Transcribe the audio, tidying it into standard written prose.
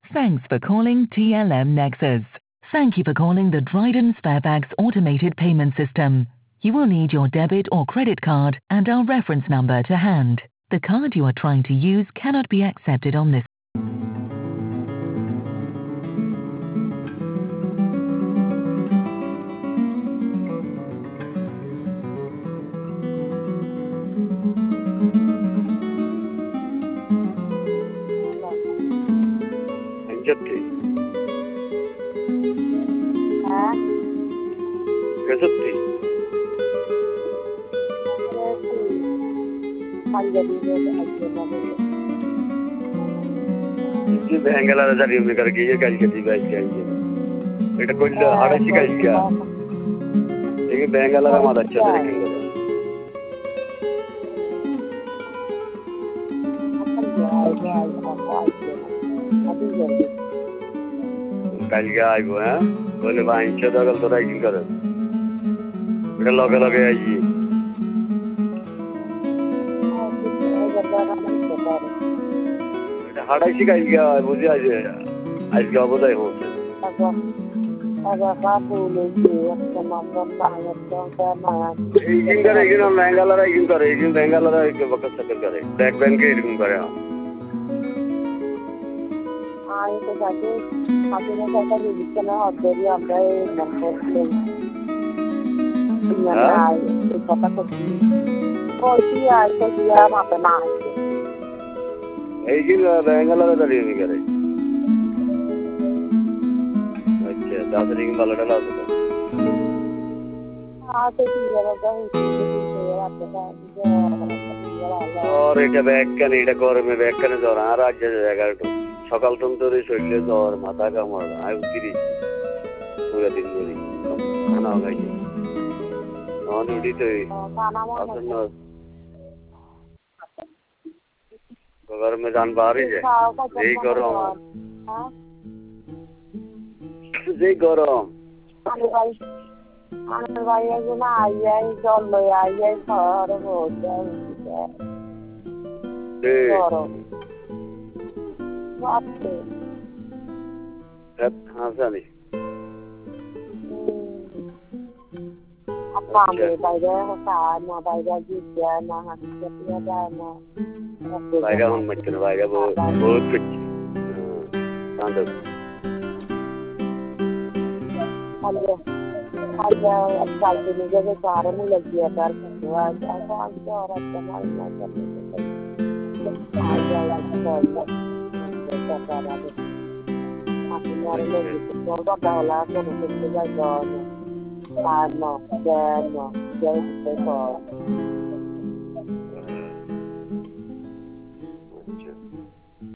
Thanks for calling TLM Nexus. Thank you for calling the Dryden Sparebags automated payment system. You will need your debit or credit card and our reference number to hand. The card you are trying to use cannot be accepted on this. Anjati. Gazapti. Ini Bengala dari mereka kerja kali kerja kali. Mereka kulla ada sih kali kerja. Ini Bengala ramah dah cedera kini. Kali kerja ibu, boleh main cedera kalau tu lagi kerja. Mereka log aja. Ada sih kali kerja, mesti aja. Aja apa dah itu. Ingin करे ingin हम Bengala ingin Bengala के वक्त सकल करे back bank के ingin करे itu tadi akhirnya saya dibikin order ya mengenai mengenai kota kecil. Oh iya itu dia apa namanya? ingin Bengala tadi ingin करे अच्छा 10 ingin malah dah tu तो और এটা ব্যাখ্যা নেই এটা গরমে ব্যাখ্যা নেই জ্বর আর রাজ্যে জায়গা একটু সকাল তন্তুরে শরীরে জ্বর মাথা কামড় আই উঠিরি পুরো দিন ধরে খানা খাই অন উঠিতে আসন্ন গরমে যান বাড়ি যায় যেই গরম আমি বাইরে না আইয়াই জল লই আইয়াই ঘর হচ্ছে গরম বাপরে হ্যাঁ জানি apa ambil বাইরে হতা না বাইরে গিয়ে না হাতে দিয়ে যায় না বাইরে হন মত না বাইরে বহুত কিছু তান্দ Ada kalau ini jadi cara mulai dia berkeluar, apa aja orang kenal macam itu. Ada yang kerja, kerja ada. Aku nyari lagi, kalau dah aku mungkin juga jono, jadi sesuatu.